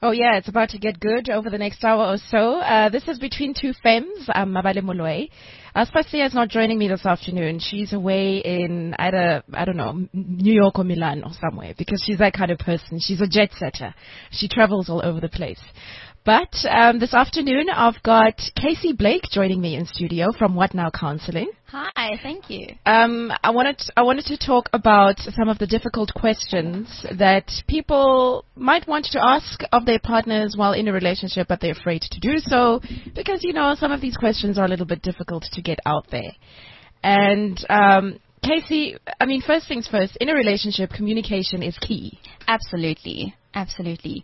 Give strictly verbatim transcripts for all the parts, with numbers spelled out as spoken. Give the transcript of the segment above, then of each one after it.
Oh, yeah, it's about to get good over the next hour or so. Uh, this is Between Two Femmes. I'm Mabale Moloi. Uh, Spasia is not joining me this afternoon. She's away in either, I don't know, New York or Milan or somewhere, because she's that kind of person. She's a jet setter. She travels all over the place. But um, this afternoon, I've got Casey Blake joining me in studio from What Now Counseling. Hi, thank you. Um, I wanted I wanted to talk about some of the difficult questions that people might want to ask of their partners while in a relationship, but they're afraid to do so because, you know, some of these questions are a little bit difficult to get out there. And um, Casey, I mean, first things first, in a relationship, communication is key. Absolutely, absolutely.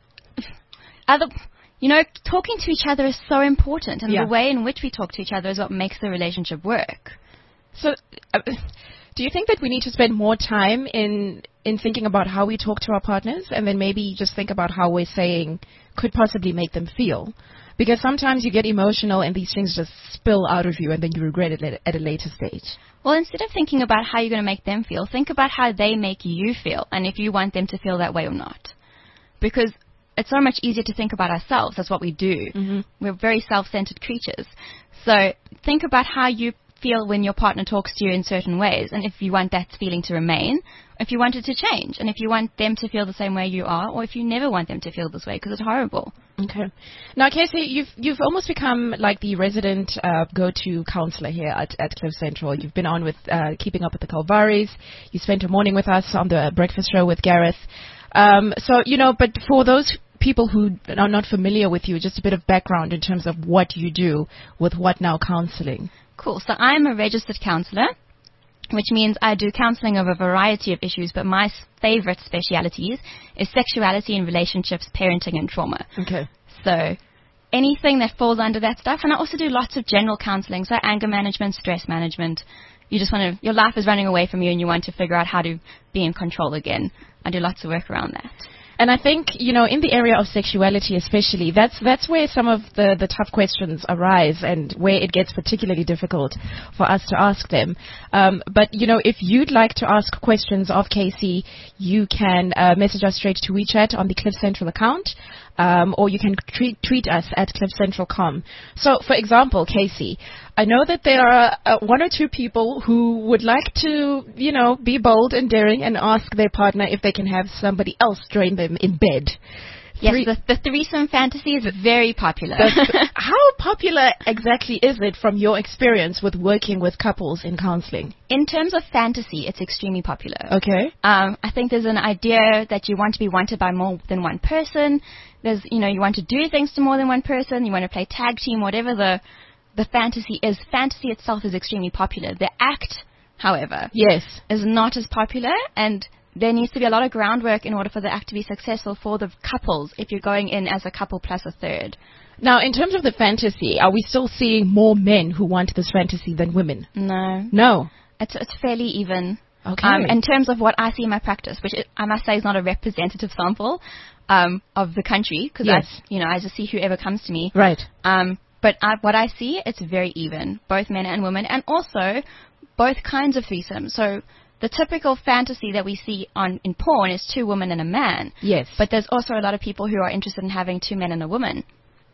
Other, you know, talking to each other is so important, and yeah. the way in which we talk to each other is what makes the relationship work. So, uh, do you think that we need to spend more time in in thinking about how we talk to our partners, and then maybe just think about how we're saying could possibly make them feel? Because sometimes you get emotional and these things just spill out of you, and then you regret it at a later stage. Well, instead of thinking about how you're going to make them feel, think about how they make you feel, and if you want them to feel that way or not. Because it's so much easier to think about ourselves. That's what we do. Mm-hmm. We're very self-centered creatures. So think about how you feel when your partner talks to you in certain ways, and if you want that feeling to remain, if you want it to change, and if you want them to feel the same way you are, or if you never want them to feel this way because it's horrible. Okay. Now, Casey, you've you've almost become like the resident uh, go-to counselor here at, at Cliff Central. You've been on with uh, Keeping Up with the Calvaries. You spent a morning with us on the breakfast show with Gareth. Um, so, you know, but for those people who are not familiar with you, just a bit of background in terms of what you do with What Now Counseling. Cool. So I'm a registered counsellor, which means I do counselling of a variety of issues, but my favourite specialities is sexuality and relationships, parenting and trauma. Okay. So anything that falls under that stuff. And I also do lots of general counselling, so anger management, stress management. You just want to, your life is running away from you and you want to figure out how to be in control again. I do lots of work around that. And I think, you know, in the area of sexuality especially, that's that's where some of the, the tough questions arise and where it gets particularly difficult for us to ask them. Um, but, you know, if you'd like to ask questions of Casey, you can uh, message us straight to WeChat on the Cliff Central account, um, or you can tweet, tweet us at cliff central dot com. So, for example, Casey, I know that there are uh, one or two people who would like to, you know, be bold and daring and ask their partner if they can have somebody else join them in bed. Yes, Three- the, the threesome fantasy is very popular. How popular exactly is it from your experience with working with couples in counseling? In terms of fantasy, it's extremely popular. Okay. Um, I think there's an idea that you want to be wanted by more than one person. There's, you know, you want to do things to more than one person. You want to play tag team, whatever the the fantasy is. Fantasy itself is extremely popular. The act, however, yes, is not as popular, and there needs to be a lot of groundwork in order for the act to be successful for the couples if you're going in as a couple plus a third. Now, in terms of the fantasy, are we still seeing more men who want this fantasy than women? No. No. It's, it's fairly even. Okay. Um, in terms of what I see in my practice, which I must say is not a representative sample um, of the country, because yes. I, you know, I just see whoever comes to me. Right. Um, but I, what I see, it's very even, both men and women, and also both kinds of threesomes. So the typical fantasy that we see on in porn is two women and a man. Yes. But there's also a lot of people who are interested in having two men and a woman.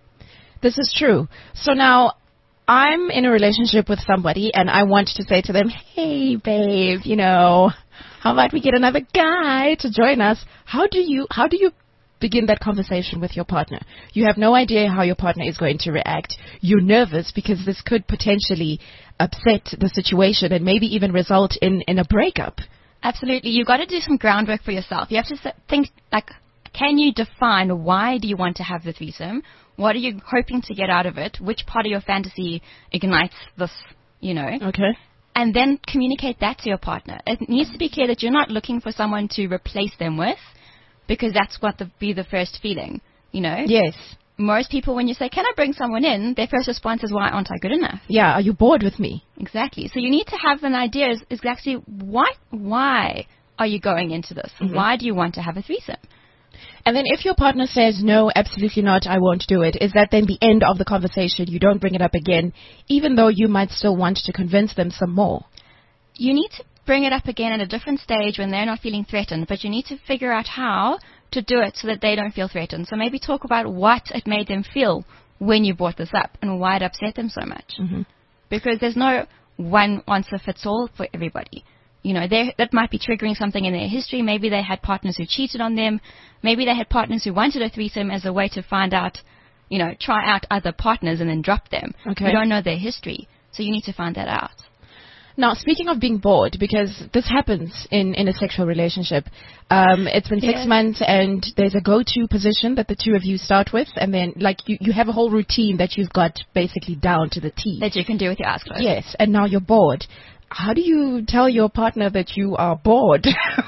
This is true. So now, I'm in a relationship with somebody, and I want to say to them, hey, babe, you know, how about we get another guy to join us? How do you, how do you begin that conversation with your partner? You have no idea how your partner is going to react. You're nervous because this could potentially upset the situation and maybe even result in, in a breakup. Absolutely. You've got to do some groundwork for yourself. You have to think, like, can you define why do you want to have the threesome? What are you hoping to get out of it? Which part of your fantasy ignites this, you know? Okay. And then communicate that to your partner. It needs to be clear that you're not looking for someone to replace them with, because that's what the, be the first feeling, you know? Yes. Most people, when you say, can I bring someone in, their first response is, why aren't I good enough? Yeah, are you bored with me? Exactly. So you need to have an idea is exactly why, why are you going into this? Mm-hmm. Why do you want to have a threesome? And then if your partner says, no, absolutely not, I won't do it, is that then the end of the conversation? You don't bring it up again, even though you might still want to convince them some more? You need to bring it up again at a different stage when they're not feeling threatened, but you need to figure out how to do it so that they don't feel threatened. So maybe talk about what it made them feel when you brought this up and why it upset them so much. Mm-hmm. Because there's no one answer fits all for everybody. You know, that might be triggering something in their history. Maybe they had partners who cheated on them. Maybe they had partners who wanted a threesome as a way to find out, you know, try out other partners and then drop them. Okay. You don't know their history, so you need to find that out. Now, speaking of being bored, because this happens in, in a sexual relationship, um, it's been six Yes. months and there's a go-to position that the two of you start with, and then, like, you, you have a whole routine that you've got basically down to the T. That you can do with your eyes closed. Yes, and now you're bored. How do you tell your partner that you are bored?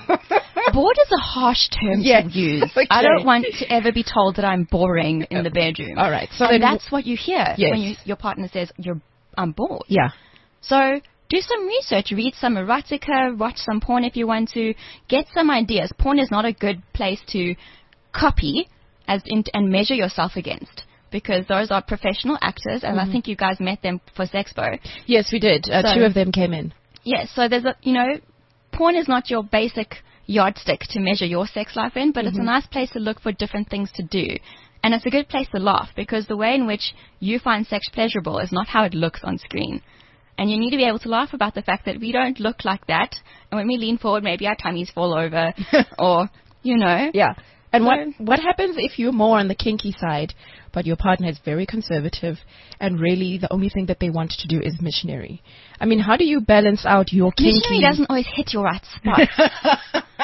Bored is a harsh term Yes. to use. Okay. I don't want to ever be told that I'm boring in the bedroom. All right. So and then that's what you hear Yes. when you, your partner says, you're, I'm bored. Yeah. So do some research, read some erotica, watch some porn if you want to, get some ideas. Porn is not a good place to copy as in, and measure yourself against, because those are professional actors, and Mm-hmm. I think you guys met them for Sexpo. Yes, we did. Uh, So- two of them came in. Yes, so there's a, you know, porn is not your basic yardstick to measure your sex life in, but it's a nice place to look for different things to do. And it's a good place to laugh, because the way in which you find sex pleasurable is not how it looks on screen. And you need to be able to laugh about the fact that we don't look like that. And when we lean forward, maybe our tummies fall over or, you know. Yeah. And So- what what happens if you're more on the kinky side, but your partner is very conservative, and really the only thing that they want to do is missionary? I mean, how do you balance out your kinky? Missionary doesn't always hit your right spot.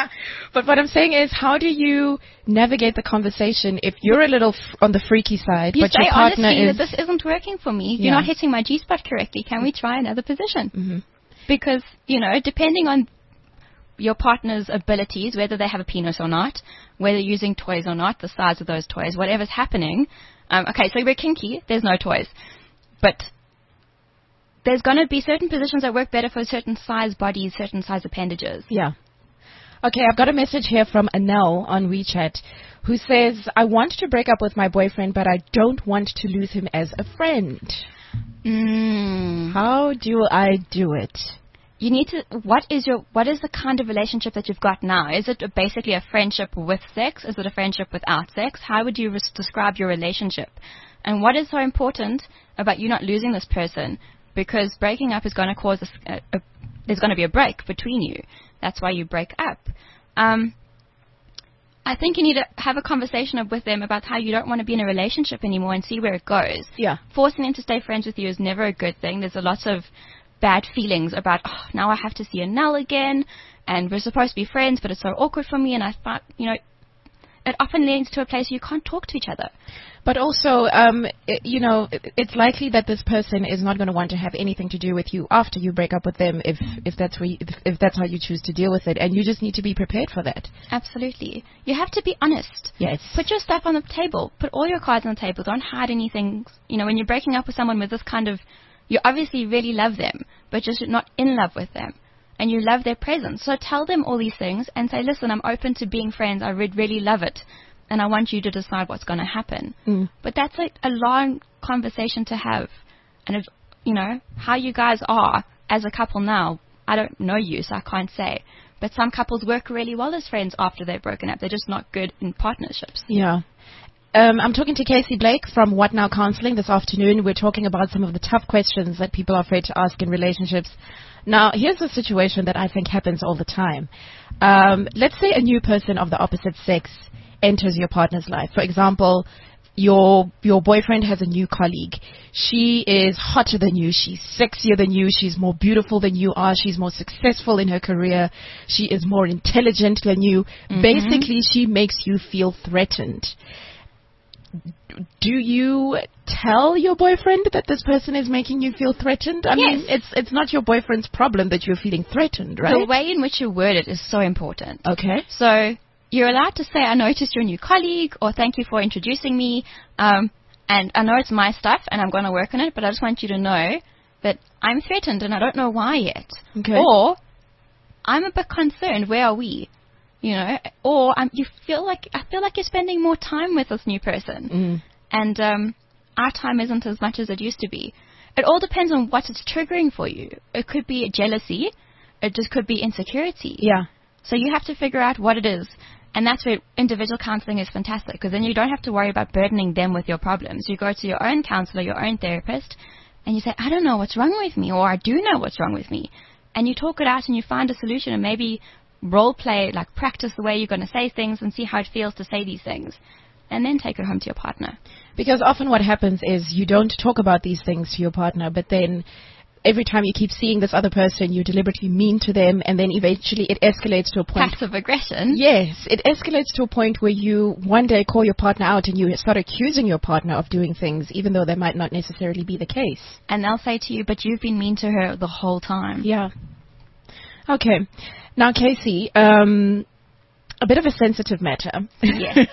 But what I'm saying is, how do you navigate the conversation if you're a little f- on the freaky side, You but say your partner honestly is... that this isn't working for me. Yeah. You're not hitting my G-spot correctly. Can we try another position? Mhm. Because, you know, depending on your partner's abilities, whether they have a penis or not, whether you're using toys or not, the size of those toys, whatever's happening. Um, okay, so we're kinky. There's no toys. But there's going to be certain positions that work better for certain size bodies, certain size appendages. Yeah. Okay, I've got a message here from Anel on WeChat who says, I want to break up with my boyfriend, but I don't want to lose him as a friend. Mm. How do I do it? You need to, what is your, what is the kind of relationship that you've got now? Is it basically a friendship with sex? Is it a friendship without sex? How would you res- describe your relationship? And what is so important about you not losing this person? Because breaking up is going to cause, a, a, a, there's going to be a break between you. That's why you break up. Um, I think you need to have a conversation with them about how you don't want to be in a relationship anymore and see where it goes. Yeah. Forcing them to stay friends with you is never a good thing. There's a lot of bad feelings about, oh, now I have to see Anel again, and we're supposed to be friends, but it's so awkward for me, and I find, you know, it often leads to a place where you can't talk to each other. But also, um, it, you know, it, it's likely that this person is not going to want to have anything to do with you after you break up with them, if if that's where you, if, if that's how you choose to deal with it, and you just need to be prepared for that. Absolutely. You have to be honest. Yes. Put your stuff on the table. Put all your cards on the table. Don't hide anything. You know, when you're breaking up with someone with this kind of, you obviously really love them, but just not in love with them. And you love their presence. So tell them all these things and say, listen, I'm open to being friends. I would really love it. And I want you to decide what's going to happen. Mm. But that's a, a long conversation to have. And, if, you know, how you guys are as a couple now, I don't know you, so I can't say. But some couples work really well as friends after they've broken up. They're just not good in partnerships. Yeah. Um, I'm talking to Casey Blake from What Now Counseling this afternoon. We're talking about some of the tough questions that people are afraid to ask in relationships. Now, here's a situation that I think happens all the time. Um, let's say a new person of the opposite sex enters your partner's life. For example, your your boyfriend has a new colleague. She is hotter than you. She's sexier than you. She's more beautiful than you are. She's more successful in her career. She is more intelligent than you. Mm-hmm. Basically, she makes you feel threatened. Do you tell your boyfriend that this person is making you feel threatened? I Yes. mean, it's it's not your boyfriend's problem that you're feeling threatened, right? The way in which you word it is so important. Okay. So you're allowed to say, I noticed your new colleague, or thank you for introducing me. Um, and I know it's my stuff and I'm going to work on it, but I just want you to know that I'm threatened and I don't know why yet. Okay. Or I'm a bit concerned. Where are we? You know, or um, you feel like, I feel like you're spending more time with this new person. Mm. And um, our time isn't as much as it used to be. It all depends on what it's triggering for you. It could be jealousy. It just could be insecurity. Yeah. So you have to figure out what it is. And that's where individual counseling is fantastic, because then you don't have to worry about burdening them with your problems. You go to your own counselor, your own therapist, and you say, I don't know what's wrong with me, or I do know what's wrong with me. And you talk it out and you find a solution, and maybe role play, like practice the way you're going to say things and see how it feels to say these things. And then take it home to your partner. Because often what happens is you don't talk about these things to your partner, but then every time you keep seeing this other person, you deliberately mean to them, and then eventually it escalates to a point. Passive aggression. Yes, it escalates to a point where you one day call your partner out and you start accusing your partner of doing things, even though that might not necessarily be the case. And they'll say to you, but you've been mean to her the whole time. Yeah. Okay. Now, Casey, um, a bit of a sensitive matter. Yes.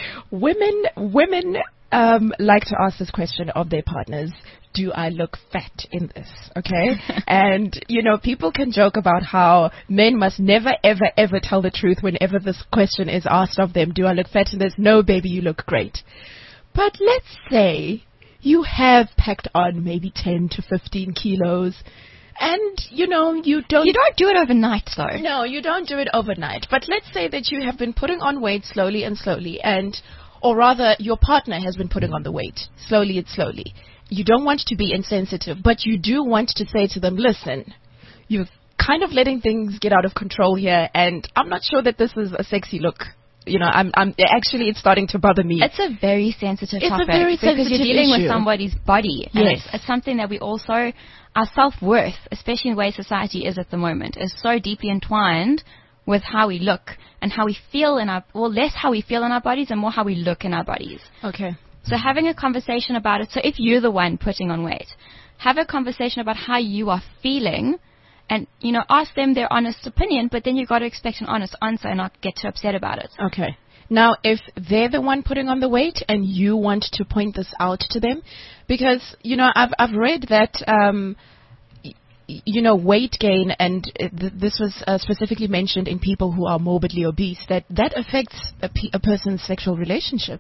women, women um, like to ask this question of their partners. Do I look fat in this? Okay. And, you know, people can joke about how men must never, ever, ever tell the truth whenever this question is asked of them. Do I look fat in this? No, baby, you look great. But let's say you have packed on maybe ten to fifteen kilos. And, you know, you don't... You don't do it overnight, though. No, you don't do it overnight. But let's say that you have been putting on weight slowly and slowly, and, or rather, your partner has been putting on the weight slowly and slowly. You don't want to be insensitive, but you do want to say to them, listen, you're kind of letting things get out of control here, and I'm not sure that this is a sexy look. You know, I'm, I'm actually, it's starting to bother me. It's a very sensitive it's topic. A very because sensitive you're dealing issue. with somebody's body. And Yes. it's, it's something that we also, our self-worth, especially in the way society is at the moment, is so deeply entwined with how we look and how we feel in our, well, less how we feel in our bodies and more how we look in our bodies. Okay. So having a conversation about it. So if you're the one putting on weight, have a conversation about how you are feeling. And, you know, ask them their honest opinion, but then you've got to expect an honest answer and not get too upset about it. Okay. Now, if they're the one putting on the weight and you want to point this out to them, because, you know, I've, I've read that, um, y- you know, weight gain, and th- this was uh, specifically mentioned in people who are morbidly obese, that that affects a, pe- a person's sexual relationship.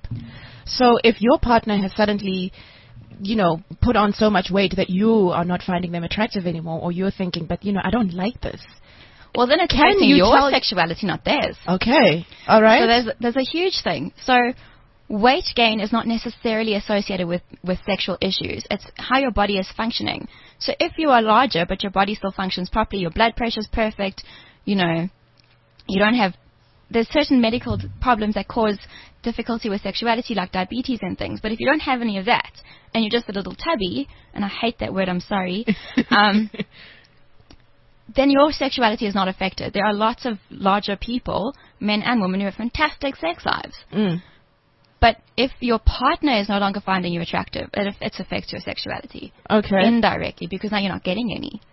So if your partner has suddenly, you know, put on so much weight that you are not finding them attractive anymore, or you're thinking, but, you know, I don't like this. Well, then it's Can affecting you your tell- sexuality, not theirs. Okay. All right. So there's there's a huge thing. So weight gain is not necessarily associated with, with sexual issues. It's how your body is functioning. So if you are larger but your body still functions properly, your blood pressure is perfect, you know, you don't have, there's certain medical d- problems that cause difficulty with sexuality like diabetes and things. But if you don't have any of that and you're just a little tubby, and I hate that word, I'm sorry, um, then your sexuality is not affected. There are lots of larger people, men and women, who have fantastic sex lives. Mm. But if your partner is no longer finding you attractive, it, it affects your sexuality Okay. indirectly, because now you're not getting any.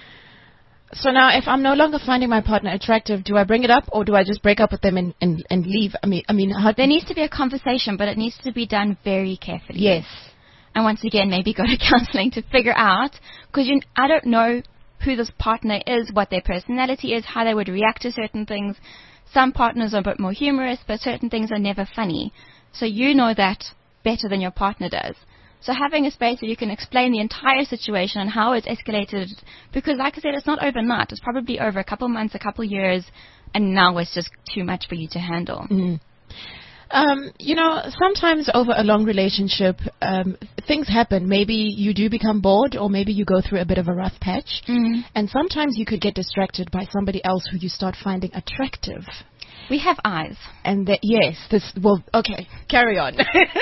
So now, if I'm no longer finding my partner attractive, do I bring it up, or do I just break up with them and, and, and leave? I mean, I mean, how There needs to be a conversation, but it needs to be done very carefully. Yes. And once again, maybe go to counseling to figure out, because you, I don't know who this partner is, what their personality is, how they would react to certain things. Some partners are a bit more humorous, but certain things are never funny. So you know that better than your partner does. So having a space where you can explain the entire situation and how it's escalated, because like I said, it's not overnight. It's probably over a couple months, a couple years, and now it's just too much for you to handle. Mm. Um, you know, sometimes over a long relationship, um, things happen. Maybe you do become bored, or maybe you go through a bit of a rough patch. Mm. And sometimes you could get distracted by somebody else who you start finding attractive. We have eyes. And that, yes, this, well, okay, carry on.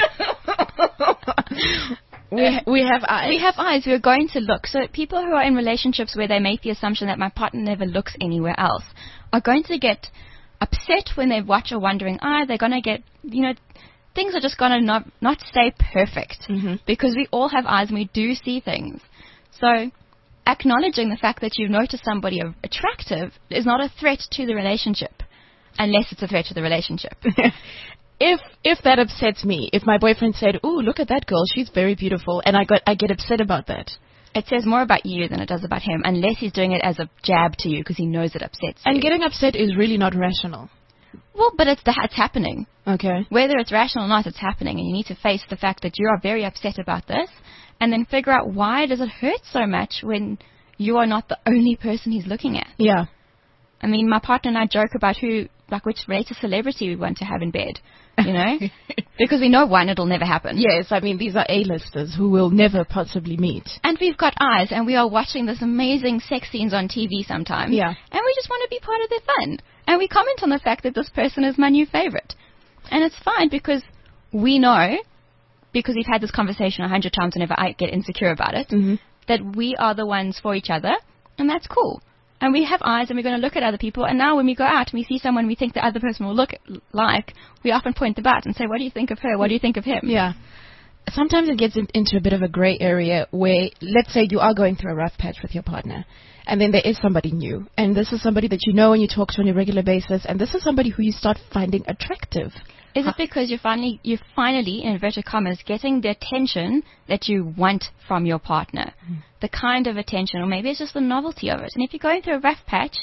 we, ha- we have eyes. We have eyes. We're going to look. So people who are in relationships where they make the assumption that my partner never looks anywhere else are going to get upset when they watch a wandering eye. They're going to get, you know, things are just going to not, not stay perfect, Mm-hmm. because we all have eyes and we do see things. So acknowledging the fact that you've noticed somebody attractive is not a threat to the relationship, unless it's a threat to the relationship. If if that upsets me, if my boyfriend said, "Ooh, look at that girl, she's very beautiful," and I got I get upset about that. It says more about you than it does about him, unless he's doing it as a jab to you because he knows it upsets you. And getting upset is really not rational. Well, but it's, it's happening. Okay. Whether it's rational or not, it's happening, and you need to face the fact that you are very upset about this, and then figure out why does it hurt so much when you are not the only person he's looking at. Yeah. I mean, my partner and I joke about who like which latest celebrity we want to have in bed, you know, because we know one, it'll never happen. Yes, I mean, these are A-listers who will never possibly meet. And we've got eyes, and we are watching this amazing sex scenes on T V sometimes. Yeah. And we just want to be part of their fun. And we comment on the fact that this person is my new favorite. And it's fine because we know, because we've had this conversation a hundred times whenever I get insecure about it, mm-hmm. that we are the ones for each other, and that's cool. And we have eyes, and we're going to look at other people. And now when we go out and we see someone we think the other person will look like, we often point them out and say, what do you think of her? What do you think of him? Yeah. Sometimes it gets in, into a bit of a gray area where, let's say you are going through a rough patch with your partner, and then there is somebody new. And this is somebody that you know and you talk to on a regular basis, and this is somebody who you start finding attractive. Is it because you're finally, you're finally, in inverted commas, getting the attention that you want from your partner? Mm. The kind of attention, or maybe it's just the novelty of it. And if you're going through a rough patch,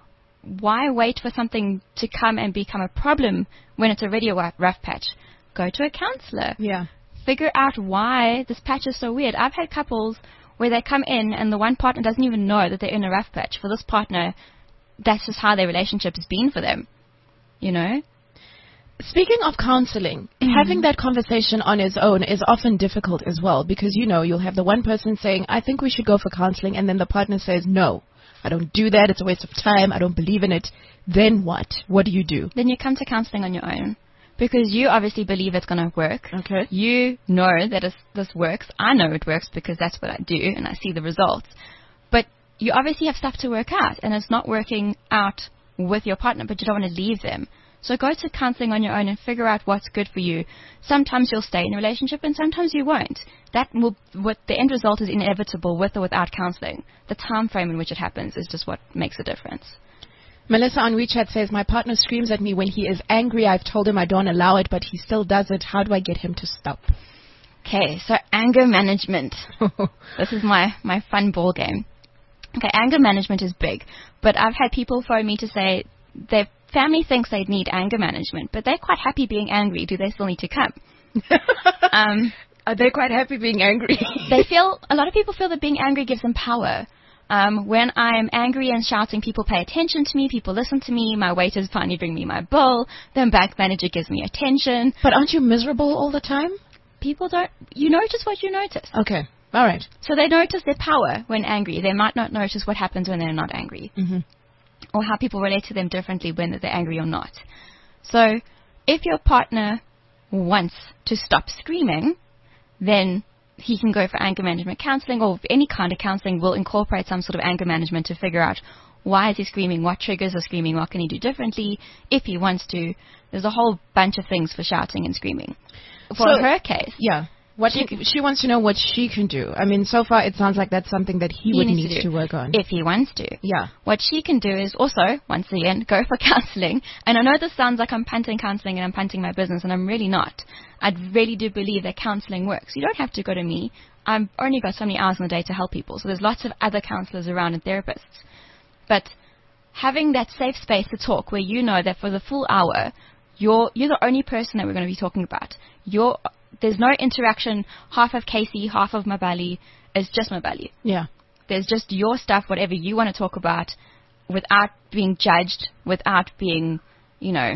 why wait for something to come and become a problem when it's already a rough patch? Go to a counselor. Yeah. Figure out why this patch is so weird. I've had couples where they come in and the one partner doesn't even know that they're in a rough patch. For this partner, that's just how their relationship has been for them, you know? Speaking of counseling, mm-hmm. having that conversation on its own is often difficult as well, because, you know, you'll have the one person saying, I think we should go for counseling, and then the partner says, no, I don't do that. It's a waste of time. I don't believe in it. Then what? What do you do? Then you come to counseling on your own, because you obviously believe it's going to work. Okay. You know that it's, this works. I know it works because that's what I do, and I see the results. But you obviously have stuff to work out, and it's not working out with your partner, but you don't want to leave them. So go to counseling on your own and figure out what's good for you. Sometimes you'll stay in a relationship and sometimes you won't. That will, what the end result is inevitable with or without counseling. The time frame in which it happens is just what makes a difference. Melissa on WeChat says, my partner screams at me when he is angry. I've told him I don't allow it, but he still does it. How do I get him to stop? Okay, so anger management. This is my, my fun ball game. Okay, anger management is big, but I've had people phone me to say they've family thinks they need anger management, but they're quite happy being angry. Do they still need to come? um, Are they quite happy being angry? They feel, a lot of people feel that being angry gives them power. Um, when I'm angry and shouting, people pay attention to me, people listen to me, my waiters finally bring me my bill, the bank manager gives me attention. But aren't you miserable all the time? People don't, you notice what you notice. Okay, all right. So they notice their power when angry. They might not notice what happens when they're not angry. Mm-hmm. Or how people relate to them differently when they're angry or not. So if your partner wants to stop screaming, then he can go for anger management counseling, or any kind of counseling will incorporate some sort of anger management to figure out why is he screaming, what triggers are screaming, what can he do differently if he wants to. There's a whole bunch of things for shouting and screaming. For so, her case, yeah. What she, she wants to know what she can do. I mean, so far it sounds like that's something that he, he would need to, to work on. If he wants to. Yeah. What she can do is also, once again, go for counseling. And I know this sounds like I'm punting counseling and I'm punting my business, and I'm really not. I really do believe that counseling works. You don't have to go to me. I've only got so many hours in a day to help people. So there's lots of other counselors around and therapists. But having that safe space to talk where you know that for the full hour, you're, you're the only person that we're going to be talking about. You're... There's no interaction, half of Casey, half of Mabali. It's just Mabali. Yeah. There's just your stuff, whatever you want to talk about, without being judged, without being, you know,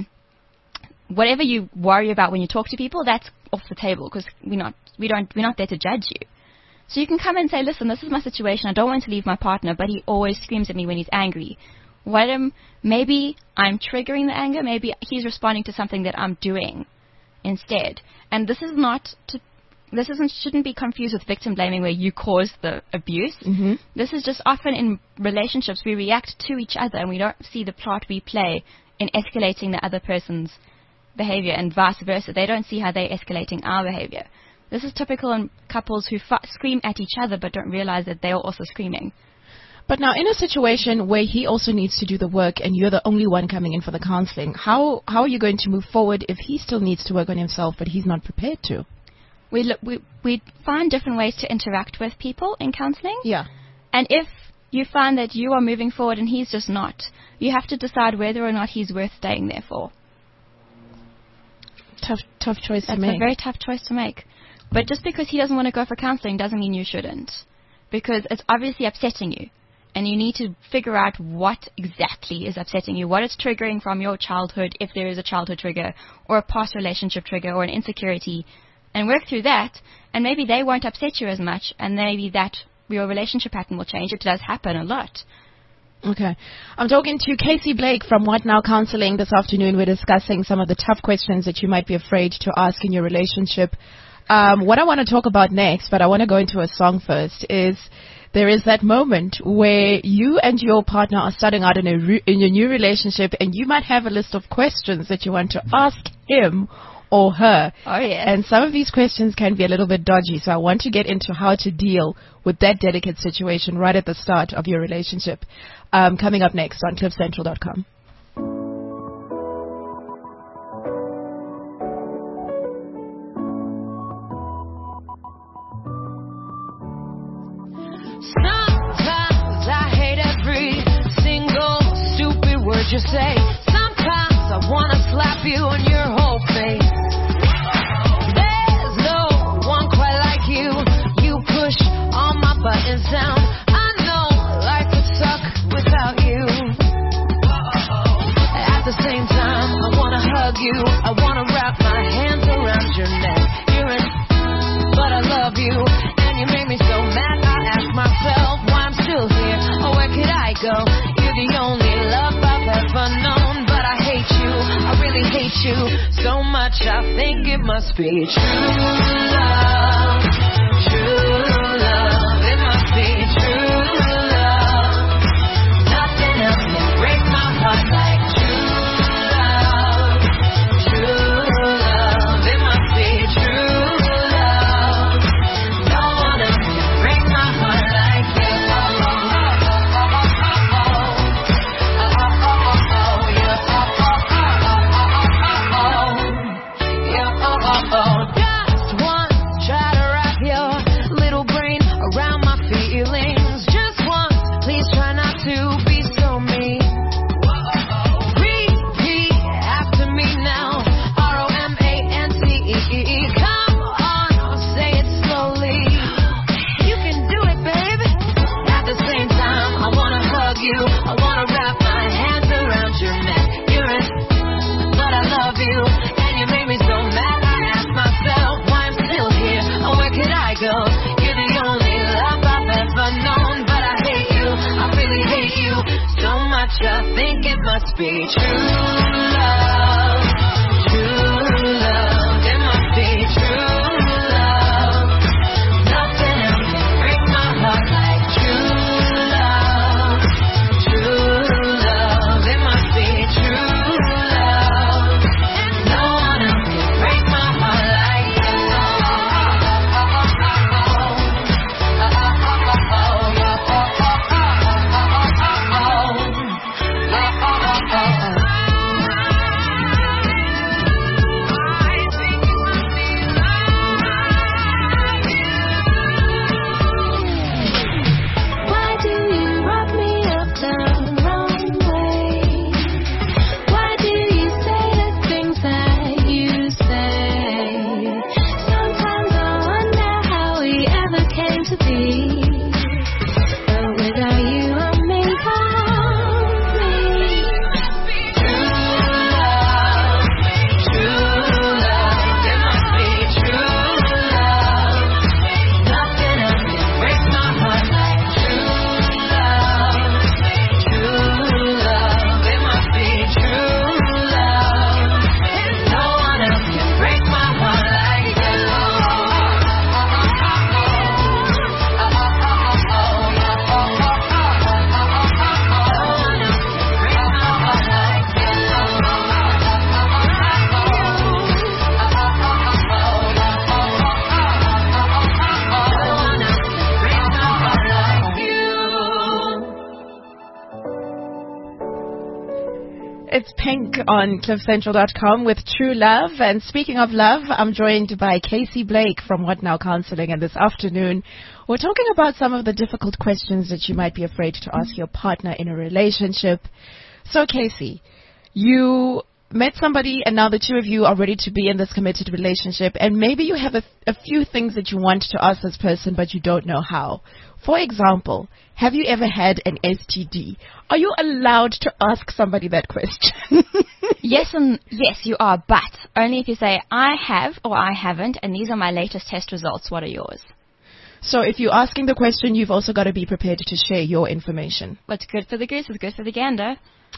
whatever you worry about when you talk to people, that's off the table, because we're not, we don't, we're not there to judge you. So you can come and say, listen, this is my situation. I don't want to leave my partner, but he always screams at me when he's angry. What am, maybe I'm triggering the anger. Maybe he's responding to something that I'm doing instead. And this is not to, this isn't, shouldn't be confused with victim blaming where you caused the abuse. Mm-hmm. This is just often in relationships we react to each other and we don't see the part we play in escalating the other person's behavior, and vice versa. They don't see how they're escalating our behavior. This is typical in couples who f- scream at each other but don't realize that they're also screaming. But now, in a situation where he also needs to do the work and you're the only one coming in for the counseling, how how are you going to move forward if he still needs to work on himself but he's not prepared to? We look, we we find different ways to interact with people in counseling. Yeah. And if you find that you are moving forward and he's just not, you have to decide whether or not he's worth staying there for. Tough tough choice That's to make. It's a very tough choice to make. But just because he doesn't want to go for counseling doesn't mean you shouldn't. Because it's obviously upsetting you. and you need to figure out what exactly is upsetting you, what is triggering from your childhood, if there is a childhood trigger, or a past relationship trigger, or an insecurity, and work through that, and maybe they won't upset you as much, and maybe that your relationship pattern will change. It does happen a lot. Okay. I'm talking to Casey Blake from What Now Counseling this afternoon. We're discussing some of the tough questions that you might be afraid to ask in your relationship. Um, what I want to talk about next, but I want to go into a song first, is there is that moment where you and your partner are starting out in a re- in a new relationship, and you might have a list of questions that you want to ask him or her. Oh, yes. And some of these questions can be a little bit dodgy, so I want to get into how to deal with that delicate situation right at the start of your relationship. Um, coming up next on cliff central dot com. Sometimes I hate every single stupid word you say. Sometimes I wanna slap you on your whole face. There's no one quite like you. You push all my buttons down. I know life would suck without you. At the same time, I wanna hug you. I wanna wrap my hands around your neck. You're in, but I love you, and you make me so mad. I ask myself why I'm still here, or where could I go? You're the only love I've ever known, but I hate you, I really hate you so much. I think it must be true love, true love. It must be true love. Nothing else can break my heart like true love, true love. It must be true love. No one else can break my heart like you. Oh, oh, oh, oh. Just once, try to wrap your little brain around my feelings. Just once, please try not to be so mean. Repeat after me now. R O M A N T E. Come on, say it slowly. You can do it, baby. At the same time, I wanna hug you. I wanna wrap my hands around your neck. You're in, but I love you, and you make me so mad. I ask myself why I'm still here, or where could I go? You're the only love I've ever known, but I hate you, I really hate you so much. I think it must be true love, true love. It must be true love. Nothing else can break my heart like true love, true love. It must be true love. No one else can break my heart like you. Why do you rub me up the wrong way? Why do you say the things that you say? Sometimes I wonder how we ever came to be. But without you, I'm made of me. True love, true love. It must be true love. Nothing else can break my heart like true love, true love. It must be true love. No one else can break my heart like you. It's Pink on cliff central dot com with True Love. And speaking of love, I'm joined by Casey Blake from What Now Counseling. And this afternoon, we're talking about some of the difficult questions that you might be afraid to ask your partner in a relationship. So, Casey, you met somebody and now the two of you are ready to be in this committed relationship, and maybe you have a, a few things that you want to ask this person but you don't know how. For example, have you ever had an S T D? Are you allowed to ask somebody that question? Yes, and yes, you are, but only if you say, I have or I haven't, and these are my latest test results. What are yours? So if you're asking the question, you've also got to be prepared to share your information. What's good for the goose is good for the gander.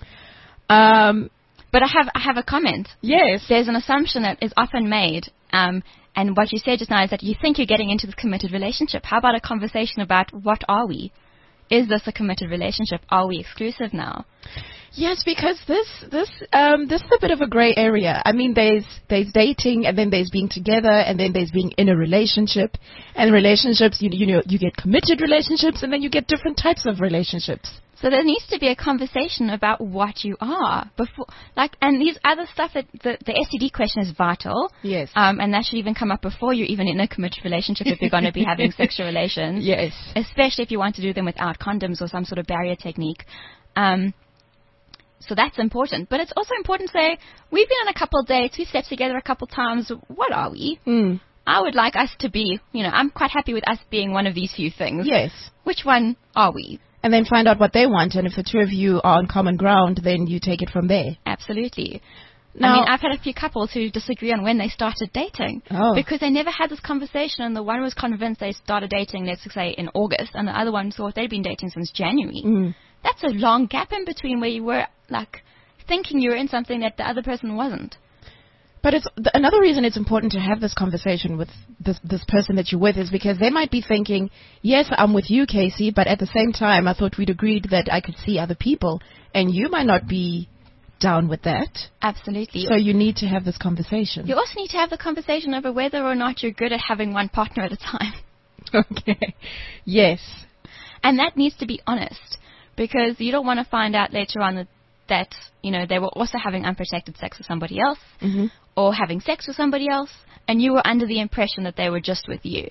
Um, but I have I have a comment. Yes. There's an assumption that is often made, um, and what you said just now is that you think you're getting into this committed relationship. How about a conversation about what are we? Is this a committed relationship? Are we exclusive now? Yes, because this this um this is a bit of a gray area. I mean, there's there's dating, and then there's being together, and then there's being in a relationship. And relationships, you you know, you get committed relationships, and then you get different types of relationships. So there needs to be a conversation about what you are before, like, and these other stuff that the, the S T D question is vital. Yes. Um, and that should even come up before you're even in a committed relationship if you're going to be having sexual relations. Yes. Especially if you want to do them without condoms or some sort of barrier technique. Um, so that's important. But it's also important to say, we've been on a couple of dates, we've slept together a couple of times. What are we? Mm. I would like us to be, you know, I'm quite happy with us being one of these few things. Yes. Which one are we? And then find out what they want, and if the two of you are on common ground, then you take it from there. Absolutely. Now, I mean, I've had a few couples who disagree on when they started dating Oh. because they never had this conversation, and the one was convinced they started dating, let's say, in August, and the other one thought they'd been dating since January. Mm. That's a long gap in between where you were, like, thinking you were in something that the other person wasn't. But it's th- another reason it's important to have this conversation with this, this person that you're with is because they might be thinking, yes, I'm with you, Casey, but at the same time, I thought we'd agreed that I could see other people, and you might not be down with that. Absolutely. So you need to have this conversation. You also need to have the conversation over whether or not you're good at having one partner at a time. Okay. Yes. And that needs to be honest, because you don't want to find out later on that, that you know, they were also having unprotected sex with somebody else, Mm-hmm. or having sex with somebody else, and you were under the impression that they were just with you.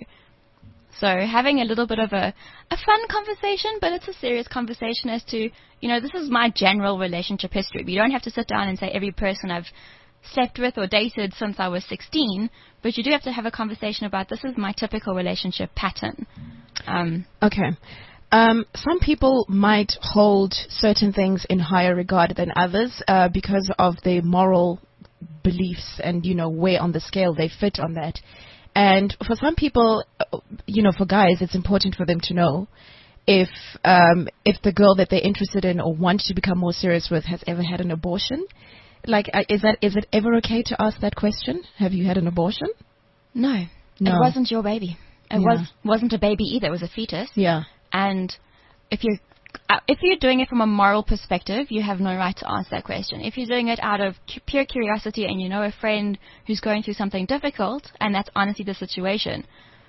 So having a little bit of a, a fun conversation, but it's a serious conversation as to, you know, this is my general relationship history. You don't have to sit down and say every person I've slept with or dated since I was sixteen, but you do have to have a conversation about this is my typical relationship pattern. Um, Okay. Um, some people might hold certain things in higher regard than others uh, because of their moral beliefs and, you know, where on the scale they fit on that. And for some people, uh, you know, for guys, it's important for them to know if um, if the girl that they're interested in or want to become more serious with has ever had an abortion. Like, uh, is that is it ever okay to ask that question? Have you had an abortion? no, No. it wasn't your baby. It Yeah. was wasn't a baby either. It was a fetus. Yeah. And if you're uh, if you're doing it from a moral perspective, you have no right to ask that question. If you're doing it out of cu- pure curiosity and you know a friend who's going through something difficult, and that's honestly the situation,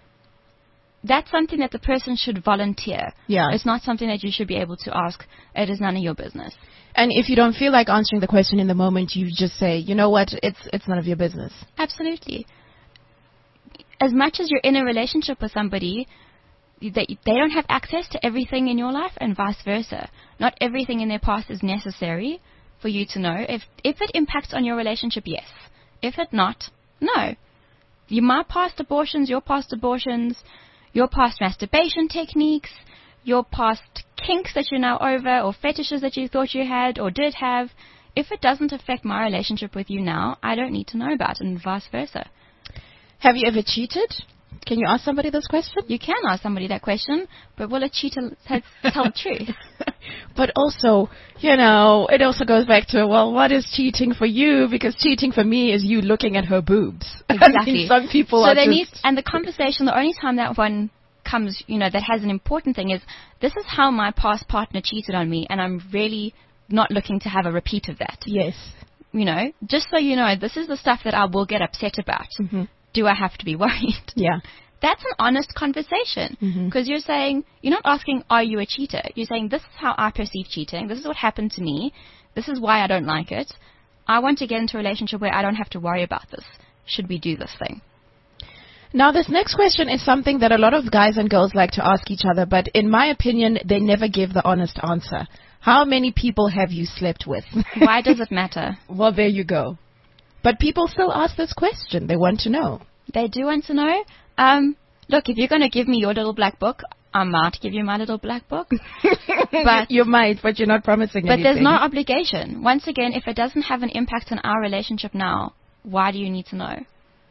that's something that the person should volunteer. Yeah. It's not something that you should be able to ask. It is none of your business. And if you don't feel like answering the question in the moment, you just say, you know what, it's it's none of your business. Absolutely. As much as you're in a relationship with somebody, they, they don't have access to everything in your life, and vice versa. Not everything in their past is necessary for you to know. If if it impacts on your relationship, yes. If it not, no. You, my past abortions, your past abortions, your past masturbation techniques, your past kinks that you're now over, or fetishes that you thought you had or did have, if it doesn't affect my relationship with you now, I don't need to know about it, and vice versa. Have you ever cheated? Can you ask somebody this question? You can ask somebody that question, but will a cheater t- tell the truth? But also, you know, it also goes back to, well, what is cheating for you? Because cheating for me is you looking at her boobs. I Exactly. mean, some people so are they just... need, and the conversation, the only time that one comes, you know, that has an important thing is, this is how my past partner cheated on me, and I'm really not looking to have a repeat of that. Yes. You know, just so you know, this is the stuff that I will get upset about. Mm-hmm. Do I have to be worried? Yeah. That's an honest conversation, because Mhm. you're saying, you're not asking, are you a cheater? You're saying, this is how I perceive cheating. This is what happened to me. This is why I don't like it. I want to get into a relationship where I don't have to worry about this. Should we do this thing? Now, this next question is something that a lot of guys and girls like to ask each other, but in my opinion, they never give the honest answer. How many people have you slept with? Why does it matter? Well, there you go. But people still ask this question. They want to know. They do want to know. Um, look, if you're going to give me your little black book, I might give you my little black book. But you might, but you're not promising But anything. there's no obligation. Once again, if it doesn't have an impact on our relationship now, why do you need to know?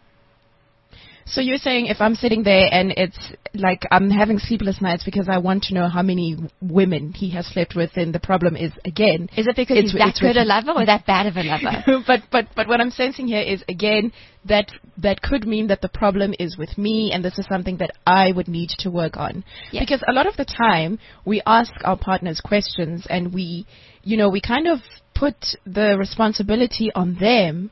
So you're saying if I'm sitting there and it's like I'm having sleepless nights because I want to know how many women he has slept with, and the problem is, again... Is it because it's, he's that it's good with- a lover or that bad of a lover? but but but what I'm sensing here is, again, that that could mean that the problem is with me, and this is something that I would need to work on. Yes. Because a lot of the time we ask our partners questions, and we, you know, we kind of put the responsibility on them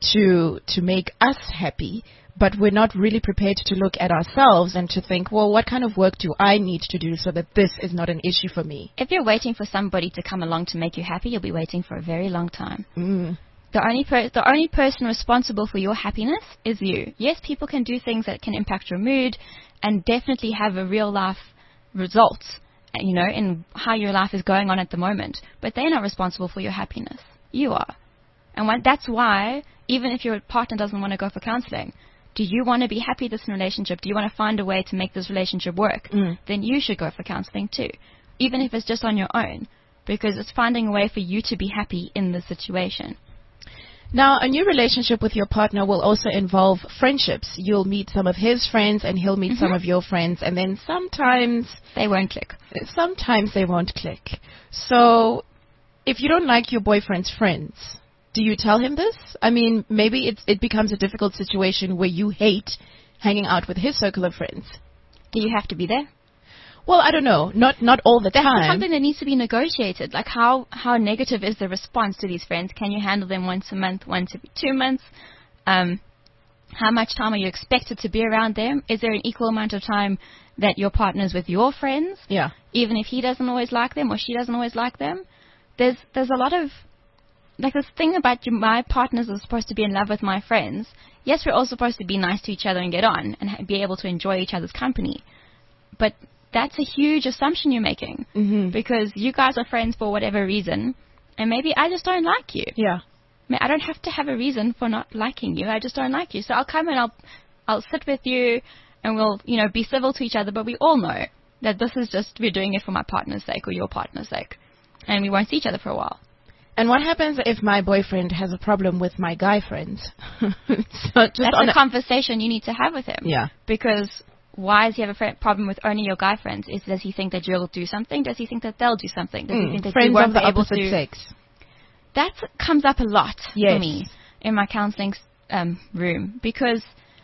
to to make us happy. But we're not really prepared to look at ourselves and to think, well, what kind of work do I need to do so that this is not an issue for me? If you're waiting for somebody to come along to make you happy, you'll be waiting for a very long time. Mm. The only per- the only person responsible for your happiness is you. Yes, people can do things that can impact your mood and definitely have a real life result, you know, in how your life is going on at the moment. But they're not responsible for your happiness. You are. And when, that's why, even if your partner doesn't want to go for counseling, do you want to be happy in this relationship? Do you want to find a way to make this relationship work? Mm. Then you should go for counseling too, even if it's just on your own, because it's finding a way for you to be happy in the situation. Now, a new relationship with your partner will also involve friendships. You'll meet some of his friends, and he'll meet Mm-hmm. some of your friends, and then sometimes, They won't click. sometimes they won't click. So, if you don't like your boyfriend's friends, do you tell him this? I mean, maybe it's, it becomes a difficult situation where you hate hanging out with his circle of friends. Do you have to be there? Well, I don't know. Not not all the That's time. something that needs to be negotiated. Like how, how negative is the response to these friends? Can you handle them once a month, once every two months? Um, how much time are you expected to be around them? Is there an equal amount of time that your partner's with your friends, Yeah. even if he doesn't always like them or she doesn't always like them? There's there's a lot of like this thing about you, my partners are supposed to be in love with my friends. Yes, we're all supposed to be nice to each other and get on and ha- be able to enjoy each other's company. But that's a huge assumption you're making Mm-hmm. because you guys are friends for whatever reason, and maybe I just don't like you. Yeah. I mean, I don't have to have a reason for not liking you. I just don't like you. So I'll come and I'll I'll sit with you, and we'll you know be civil to each other. But we all know that this is just we're doing it for my partner's sake or your partner's sake, and we won't see each other for a while. And what happens if my boyfriend has a problem with my guy friends? so just That's on a a- conversation you need to have with him. Yeah. Because why does he have a fr- problem with only your guy friends? Is does he think that you'll do something? Does he think that they'll do something? Does he Mm, think that friends you won't of the be able opposite to? sex. That comes up a lot Yes. for me in my counseling um, room because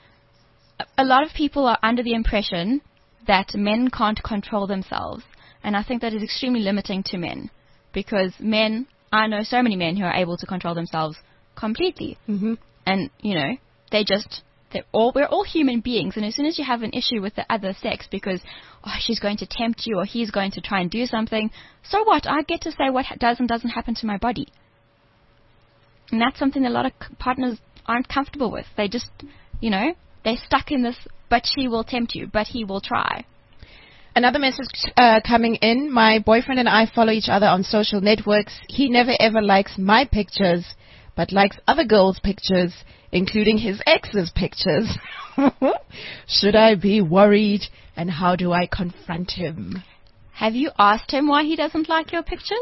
a- a lot of people are under the impression that men can't control themselves, and I think that is extremely limiting to men because men. I know so many men who are able to control themselves completely. Mm-hmm. And, you know, they just, they're all, we're all human beings. And as soon as you have an issue with the other sex because, oh, she's going to tempt you or he's going to try and do something, so what? I get to say what ha- does and doesn't happen to my body. And that's something that a lot of c- partners aren't comfortable with. They just, you know, they're stuck in this, but she will tempt you, but he will try. Another message uh, coming in. My boyfriend and I follow each other on social networks. He never ever likes my pictures, but likes other girls' pictures, including his ex's pictures. Should I be worried? And how do I confront him? Have you asked him why he doesn't like your pictures?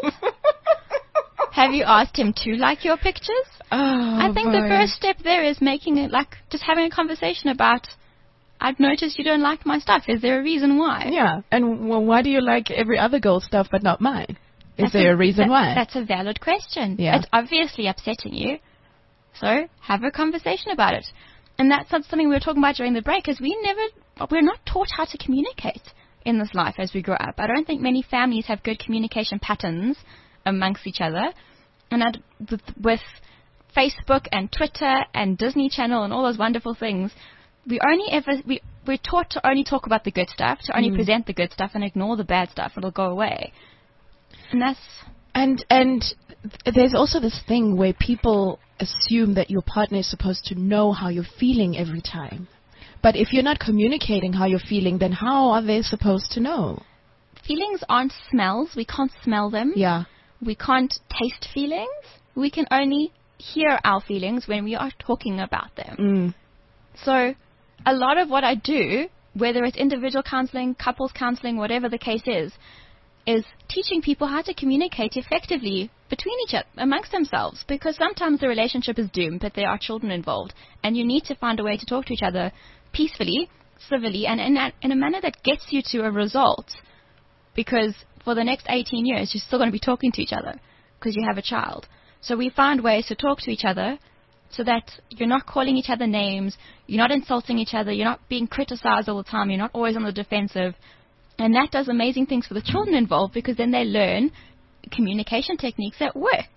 Have you asked him to like your pictures? Oh, I think boy. the first step there is making it like just having a conversation about, I've noticed you don't like my stuff. Is there a reason why? Yeah, and well, why do you like every other girl's stuff but not mine? Is That's there a reason that- why? That's a valid question. Yeah. It's obviously upsetting you. So have a conversation about it. And that's not something we were talking about during the break, is we never, we're not taught how to communicate in this life as we grow up. I don't think many families have good communication patterns amongst each other. And I'd, with, with Facebook and Twitter and Disney Channel and all those wonderful things, we only ever, we, we're taught to only talk about the good stuff, to only Mm. present the good stuff and ignore the bad stuff. It'll go away. And that's, And and th- there's also this thing where people assume that your partner is supposed to know how you're feeling every time. But if you're not communicating how you're feeling, then how are they supposed to know? feelings aren't smells. We can't smell them. Yeah. we can't taste feelings. We can only hear our feelings when we are talking about them. Mm. So a lot of what I do, whether it's individual counseling, couples counseling, whatever the case is, is teaching people how to communicate effectively between each other, amongst themselves, because sometimes the relationship is doomed, but there are children involved, and you need to find a way to talk to each other peacefully, civilly, and in a, in a manner that gets you to a result, because for the next eighteen years, you're still going to be talking to each other because you have a child. So we find ways to talk to each other so that you're not calling each other names, you're not insulting each other, you're not being criticized all the time, you're not always on the defensive. And that does amazing things for the children involved, because then they learn communication techniques that work.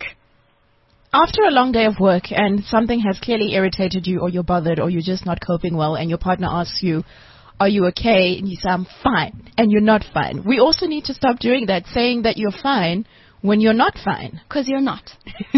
After a long day of work and something has clearly irritated you, or you're bothered, or you're just not coping well, and your partner asks you, are you okay? And you say, I'm fine. And you're not fine. We also need to stop doing that, saying that you're fine when you're not fine. Because you're not.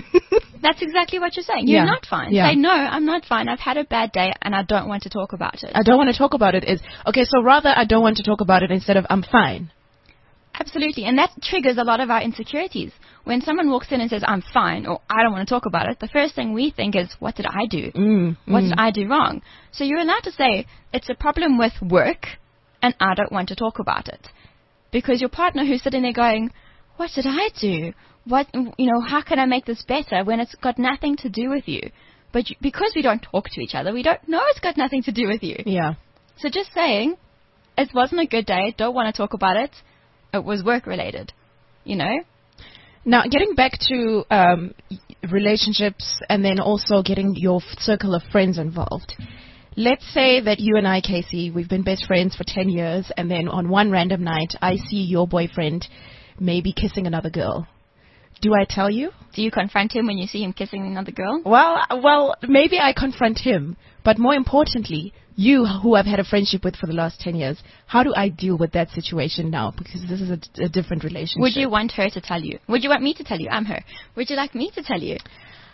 That's exactly what you're saying. You're Yeah. not fine. Yeah. Say, no, I'm not fine. I've had a bad day and I don't want to talk about it. I don't want to talk about it is, okay, so rather I don't want to talk about it instead of I'm fine. Absolutely. And that triggers a lot of our insecurities. When someone walks in and says, I'm fine, or I don't want to talk about it, the first thing we think is, what did I do? Mm, What mm. did I do wrong? So you're allowed to say, it's a problem with work and I don't want to talk about it. Because your partner who's sitting there going, what did I do? What, you know, how can I make this better when it's got nothing to do with you? But you, because we don't talk to each other, we don't know it's got nothing to do with you. Yeah. So just saying, it wasn't a good day, don't want to talk about it, it was work related, you know? Now, getting back to um, relationships and then also getting your f- circle of friends involved. Let's say that you and I, Casey, we've been best friends for ten years, and then on one random night, I see your boyfriend maybe kissing another girl. Do I tell you? Do you confront him when you see him kissing another girl? Well, well, maybe I confront him, but more importantly, you, who I've had a friendship with for the last ten years, how do I deal with that situation now? Because this is a, a different relationship. Would you want her to tell you? Would you want me to tell you? I'm her. Would you like me to tell you?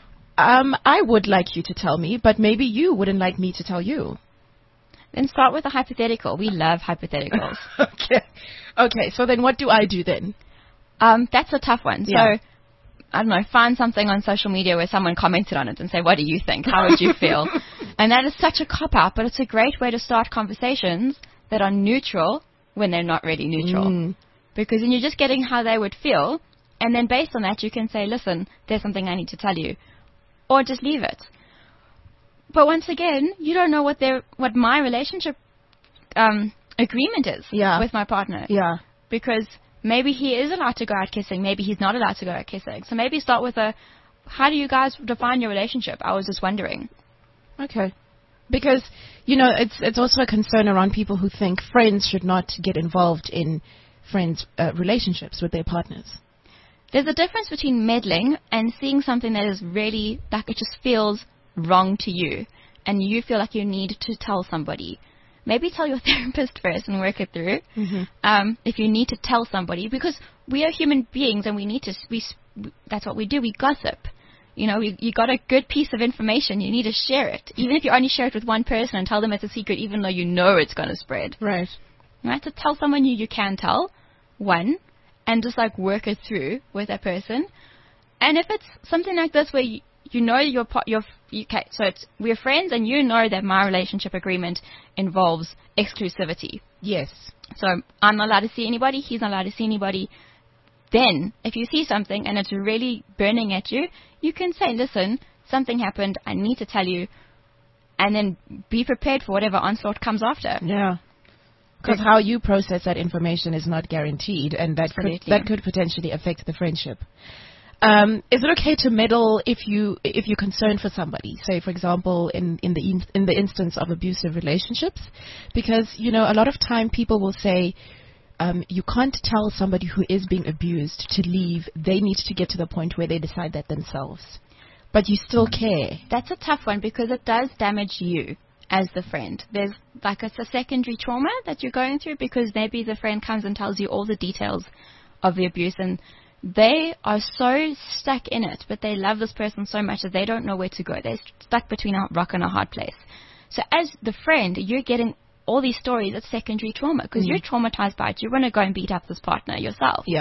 Um, I would like you to tell me, but maybe you wouldn't like me to tell you. Then start with a hypothetical. We love hypotheticals. Okay. Okay, so then what do I do then? Um, that's a tough one. Yeah. So, I don't know, find something on social media where someone commented on it and say, what do you think? How would you feel? And that is such a cop-out, but it's a great way to start conversations that are neutral when they're not really neutral. Mm. Because then you're just getting how they would feel, and then based on that you can say, listen, there's something I need to tell you. Or just leave it. But once again, you don't know what their what my relationship um, agreement is Yeah. with my partner. Yeah. Because maybe he is allowed to go out kissing. Maybe he's not allowed to go out kissing. So maybe start with a, how do you guys define your relationship? I was just wondering. Okay. Because, you know, it's it's also a concern around people who think friends should not get involved in friends' uh, relationships with their partners. There's a difference between meddling and seeing something that is really, like it just feels wrong to you, and you feel like you need to tell somebody. Maybe tell your therapist first and work it through. Mm-hmm. Um, if you need to tell somebody, because we are human beings and we need to, we, that's what we do, we gossip. You know, you, you got a good piece of information, you need to share it. Even if you only share it with one person and tell them it's a secret, even though you know it's going to spread. Right. Right? To tell someone you, you can tell, one, and just like work it through with that person. And if it's something like this where you, you know you're, you're, okay, so it's, we're friends and you know that my relationship agreement involves exclusivity. Yes. So I'm not allowed to see anybody, he's not allowed to see anybody. Then, if you see something and it's really burning at you, you can say, listen, something happened, I need to tell you, and then be prepared for whatever onslaught comes after. Yeah. Because how you process that information is not guaranteed, and that could, Absolutely. that could potentially affect the friendship. Um, is it okay to meddle if you if you're concerned for somebody? Say, for example, in in the in, in the instance of abusive relationships, because you know a lot of time people will say, um, you can't tell somebody who is being abused to leave. They need to get to the point where they decide that themselves. But you still care. That's a tough one because it does damage you as the friend. There's like it's a secondary trauma that you're going through because maybe the friend comes and tells you all the details of the abuse and they are so stuck in it, but they love this person so much that they don't know where to go. They're stuck between a rock and a hard place. So as the friend, you're getting all these stories of secondary trauma because Mm. you're traumatized by it. You want to go and beat up this partner yourself. Yeah.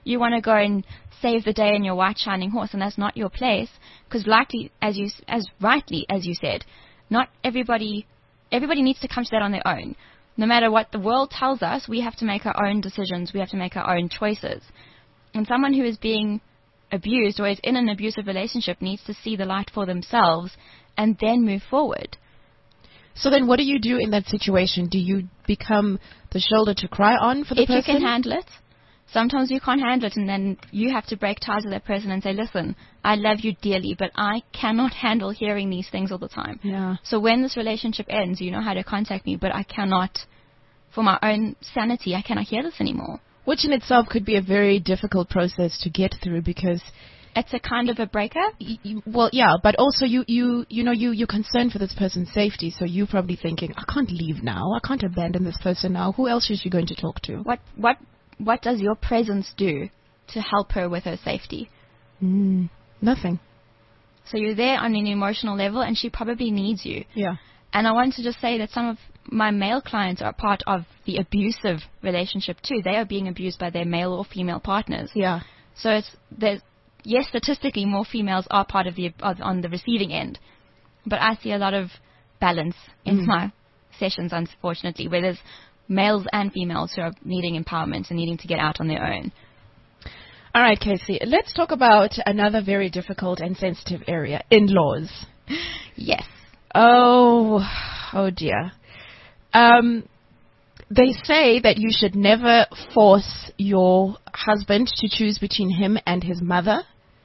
you want to go and save the day in your white shining horse, and that's not your place. Because likely, as you, as rightly as you said, not everybody, everybody needs to come to that on their own. No matter what the world tells us, we have to make our own decisions. We have to make our own choices. And someone who is being abused or is in an abusive relationship needs to see the light for themselves and then move forward. So then what do you do in that situation? Do you become the shoulder to cry on for the if person? If you can handle it. Sometimes you can't handle it, and then you have to break ties with that person and say, listen, I love you dearly, but I cannot handle hearing these things all the time. Yeah. So when this relationship ends, you know how to contact me, but I cannot, for my own sanity, I cannot hear this anymore. Which in itself could be a very difficult process to get through, because it's a kind of a breakup. Y- y- well, yeah, but also you, you, you know, you, you're concerned for this person's safety, so you're probably thinking, I can't leave now. I can't abandon this person now. Who else is she going to talk to? What, what, what does your presence do to help her with her safety? Mm, nothing. So you're there on an emotional level, and she probably needs you. Yeah. And I want to just say that some of my male clients are part of the abusive relationship too. They are being abused by their male or female partners. Yeah. So it's there's yes, statistically more females are part of the of, on the receiving end, but I see a lot of balance in Mm. my sessions, unfortunately, where there's males and females who are needing empowerment and needing to get out on their own. All right, Casey, let's talk about another very difficult and sensitive area, in-laws. Yes. Oh, oh dear. Um, they say that you should never force your husband to choose between him and his mother.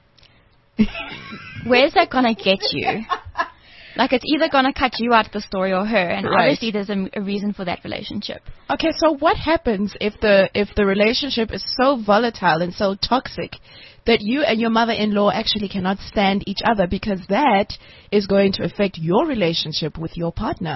Where's that going to get you? Like, it's either going to cut you out of the story or her, and Right. obviously there's a, a reason for that relationship. Okay, so what happens if the if the relationship is so volatile and so toxic that you and your mother-in-law actually cannot stand each other, because that is going to affect your relationship with your partner?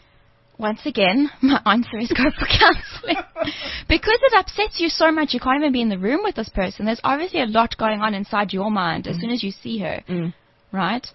Once again, my answer is go for counseling. Because it upsets you so much, you can't even be in the room with this person. There's obviously a lot going on inside your mind as Mm. soon as you see her, Mm. right?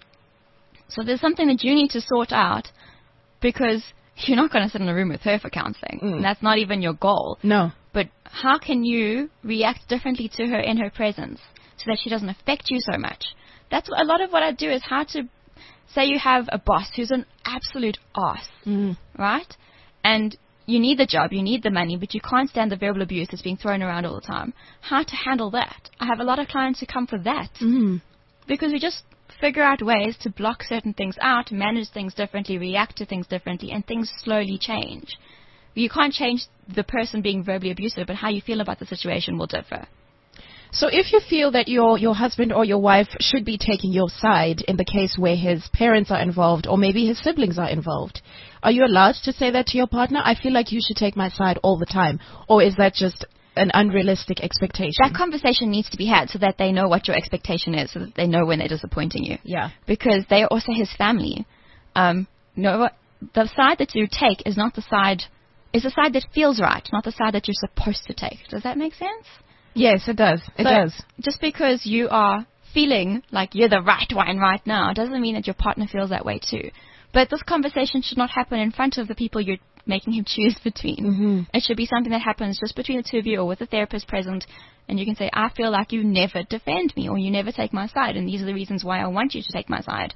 So there's something that you need to sort out, because you're not going to sit in a room with her for counseling. Mm. And that's not even your goal. No. But how can you react differently to her in her presence so that she doesn't affect you so much? That's what, a lot of what I do is how to, say you have a boss who's an absolute arse, Mm. right? And you need the job, you need the money, but you can't stand the verbal abuse that's being thrown around all the time. How to handle that? I have a lot of clients who come for that, Mm. because we just figure out ways to block certain things out, manage things differently, react to things differently, and things slowly change. You can't change the person being verbally abusive, but how you feel about the situation will differ. So if you feel that your, your husband or your wife should be taking your side in the case where his parents are involved or maybe his siblings are involved, are you allowed to say that to your partner? I feel like you should take my side all the time. Or is that just an unrealistic expectation? That conversation needs to be had so that they know what your expectation is, so that they know when they're disappointing you. Yeah. Because they are also his family. Um, no, the side that you take is not the side, is the side that feels right, not the side that you're supposed to take. Does that make sense? Yes, it does. It So does. Just because you are feeling like you're the right one right now doesn't mean that your partner feels that way too. But this conversation should not happen in front of the people you're making him choose between. Mm-hmm. It should be something that happens just between the two of you or with a therapist present, and you can say, I feel like you never defend me or you never take my side, and these are the reasons why I want you to take my side.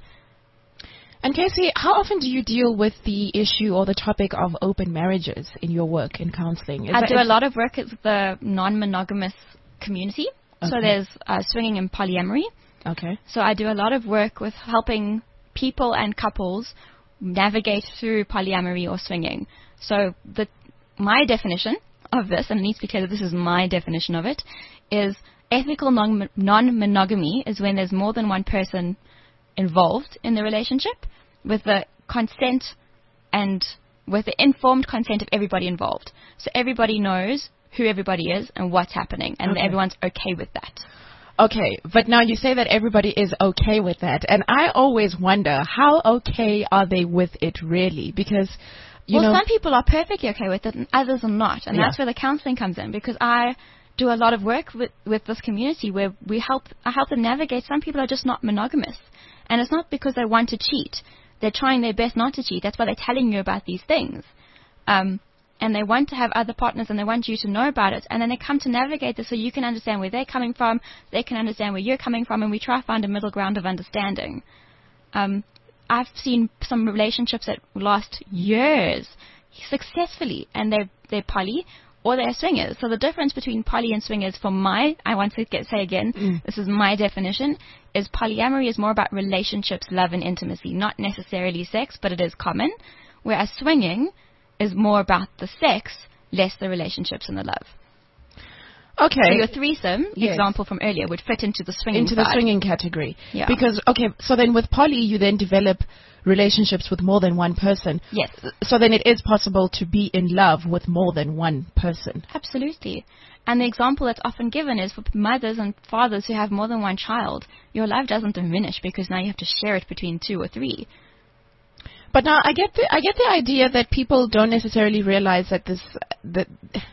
And Casey, how often do you deal with the issue or the topic of open marriages in your work in counseling? Is I that- do a is- lot of work with the non-monogamous community. So Okay. there's uh, swinging and polyamory. Okay. So I do a lot of work with helping people and couples navigate through polyamory or swinging. So the my definition of this, and it needs to be clear that this is my definition of it, is ethical non- non-monogamy is when there's more than one person involved in the relationship with the consent and with the informed consent of everybody involved. So everybody knows who everybody is and what's happening, and Okay. everyone's okay with that. Okay, but now you say that everybody is okay with that, and I always wonder, how okay are they with it really? Because, you well, know... some people are perfectly okay with it and others are not. And Yeah. that's where the counseling comes in, because I do a lot of work with, with this community where we help, I help them navigate. Some people are just not monogamous. And it's not because they want to cheat. They're trying their best not to cheat. That's why they're telling you about these things. Um, and they want to have other partners and they want you to know about it, and then they come to navigate this so you can understand where they're coming from, they can understand where you're coming from, and we try to find a middle ground of understanding. Um, I've seen some relationships that last years successfully, and they're, they're poly or they're swingers. So the difference between poly and swingers, for my, I want to get, say again, mm. this is my definition, is polyamory is more about relationships, love, and intimacy, not necessarily sex, but it is common, whereas swinging is more about the sex, less the relationships and the love. Okay. So your threesome yes. example from earlier would fit into the swinging Into side. the swinging category. Yeah. Because, okay, so then with poly, you then develop relationships with more than one person. Yes. So then it is possible to be in love with more than one person. Absolutely. And the example that's often given is for mothers and fathers who have more than one child. Your love doesn't diminish because now you have to share it between two or three. But now I get the I get the idea that people don't necessarily realize that this that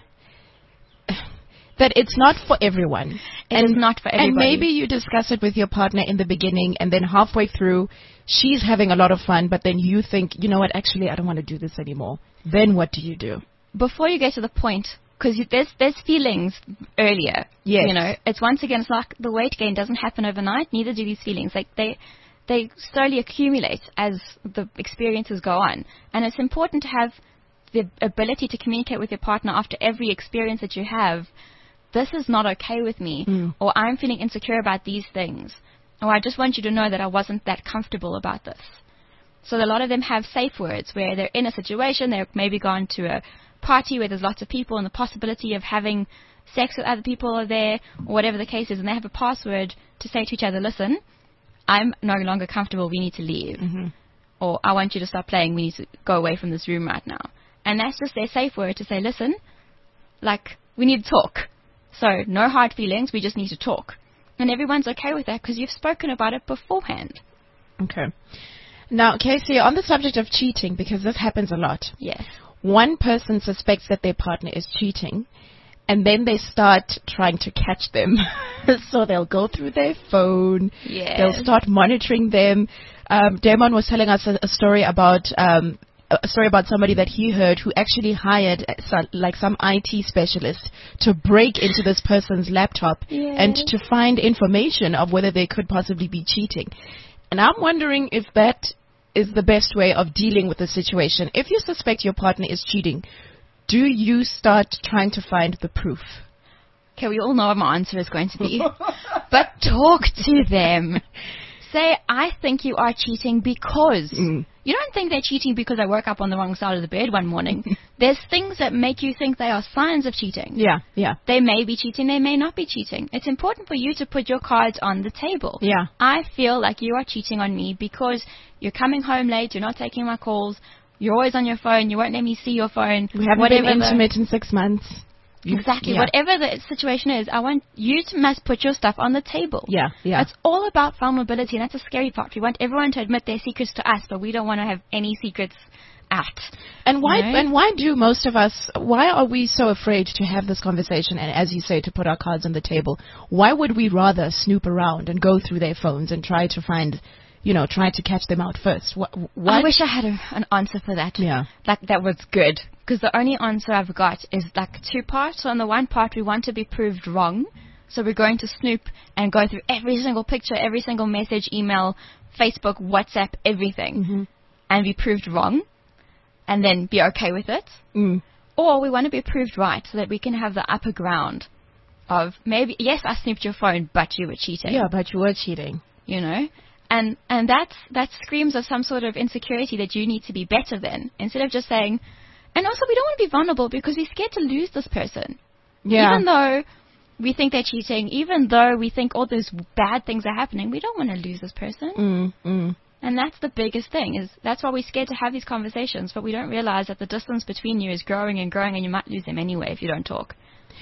that it's not for everyone. It and, is not for everybody. And maybe you discuss it with your partner in the beginning, and then halfway through, she's having a lot of fun, but then you think, you know what, actually, I don't want to do this anymore. Then what do you do? Before you get to the point, because there's there's feelings earlier. Yes. You know, it's once again, it's like the weight gain doesn't happen overnight. Neither do these feelings. Like they they slowly accumulate as the experiences go on, and it's important to have the ability to communicate with your partner after every experience that you have. This is not okay with me, mm. or I'm feeling insecure about these things, or I just want you to know that I wasn't that comfortable about this. So a lot of them have safe words where they're in a situation, they've maybe gone to a party where there's lots of people and the possibility of having sex with other people are there, or whatever the case is, and they have a password to say to each other, listen, I'm no longer comfortable, we need to leave. Mm-hmm. Or I want you to stop playing, we need to go away from this room right now. And that's just their safe word to say, listen, like, we need to talk. So no hard feelings, we just need to talk. And everyone's okay with that because you've spoken about it beforehand. Okay. Now, Casey, on the subject of cheating, because this happens a lot. Yes. One person suspects that their partner is cheating, and then they start trying to catch them. So they'll go through their phone. Yes. They'll start monitoring them. Um, Damon was telling us a, a story about... Um, a story about somebody that he heard who actually hired some, like some I T specialist to break into this person's laptop yes. and to find information of whether they could possibly be cheating. And I'm wondering if that is the best way of dealing with the situation. If you suspect your partner is cheating, do you start trying to find the proof? Okay, we all know what my answer is going to be. But talk to them. Say, I think you are cheating because... Mm. You don't think they're cheating because I woke up on the wrong side of the bed one morning. There's things that make you think they are signs of cheating. Yeah, yeah. They may be cheating, they may not be cheating. It's important for you to put your cards on the table. Yeah. I feel like you are cheating on me because you're coming home late, you're not taking my calls, you're always on your phone, you won't let me see your phone. We haven't whatever been the, intimate in six months. Exactly. Yeah. Whatever the situation is, I want you to must put your stuff on the table. Yeah, yeah. It's all about vulnerability, and that's the scary part. We want everyone to admit their secrets to us, but we don't want to have any secrets out. And why? You know? And why do most of us? Why are we so afraid to have this conversation? And as you say, to put our cards on the table. Why would we rather snoop around and go through their phones and try to find, you know, try to catch them out first? What? what? I wish I had a, an answer for that. Yeah. Like that was good. Because the only answer I've got is like two parts. So on the one part, we want to be proved wrong. So we're going to snoop and go through every single picture, every single message, email, Facebook, WhatsApp, everything, mm-hmm. and be proved wrong, and then be okay with it. Mm. Or we want to be proved right so that we can have the upper ground of maybe, yes, I snooped your phone, but you were cheating. Yeah, but you were cheating. You know? And and that's, that screams of some sort of insecurity that you need to be better than, instead of just saying... And also, we don't want to be vulnerable because we're scared to lose this person. Yeah. Even though we think they're cheating, even though we think all those bad things are happening, we don't want to lose this person. Mm, mm. And that's the biggest thing. Is that's why we're scared to have these conversations, but we don't realize that the distance between you is growing and growing, and you might lose them anyway if you don't talk.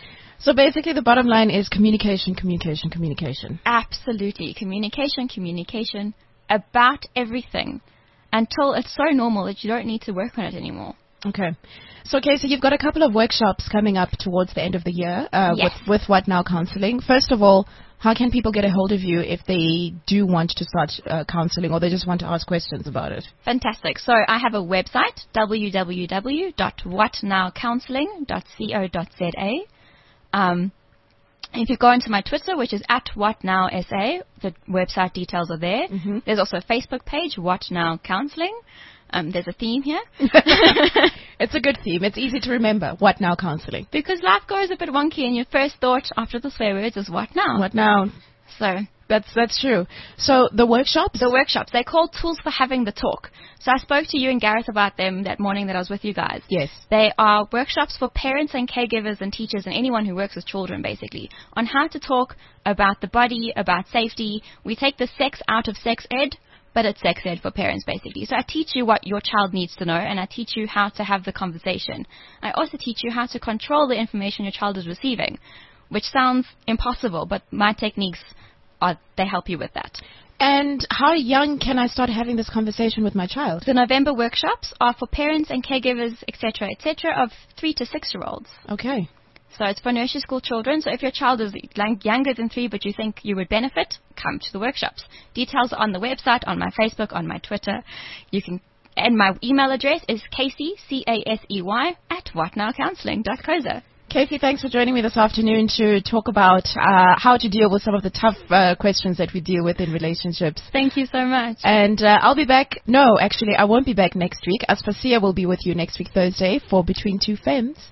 So basically, the bottom line is communication, communication, communication. Absolutely. Communication, communication about everything until it's so normal that you don't need to work on it anymore. Okay. So, Casey, you've got a couple of workshops coming up towards the end of the year uh, Yes. with, with What Now Counseling. First of all, how can people get a hold of you if they do want to start uh, counseling or they just want to ask questions about it? Fantastic. So I have a website, w w w dot what now counseling dot co dot z a. Um, if you go into my Twitter, which is at WhatNowSA, the website details are there. Mm-hmm. There's also a Facebook page, What Now Counseling. Um, there's a theme here. It's a good theme. It's easy to remember. What Now Counseling. Because life goes a bit wonky and your first thought after the swear words is what now? What Now? So That's that's true. So the workshops? the workshops, they're called Tools for Having the Talk. So I spoke to you and Gareth about them that morning that I was with you guys. Yes. They are workshops for parents and caregivers and teachers and anyone who works with children, basically, on how to talk about the body, about safety. We take the sex out of sex ed, but it's sex ed for parents, basically. So I teach you what your child needs to know, and I teach you how to have the conversation. I also teach you how to control the information your child is receiving, which sounds impossible, but my techniques are, they help you with that. And how young can I start having this conversation with my child? The November workshops are for parents and caregivers, et cetera, et cetera, of three to six-year-olds. Okay. So it's for nursery school children. So if your child is like younger than three but you think you would benefit, come to the workshops. Details are on the website, on my Facebook, on my Twitter. You can, and my email address is Casey, C A S E Y, at whatnowcounseling dot co dot z a. Casey, thanks for joining me this afternoon to talk about uh, how to deal with some of the tough uh, questions that we deal with in relationships. Thank you so much. And uh, I'll be back. No, actually, I won't be back next week. Aspasia will be with you next week, Thursday, for Between Two Femmes.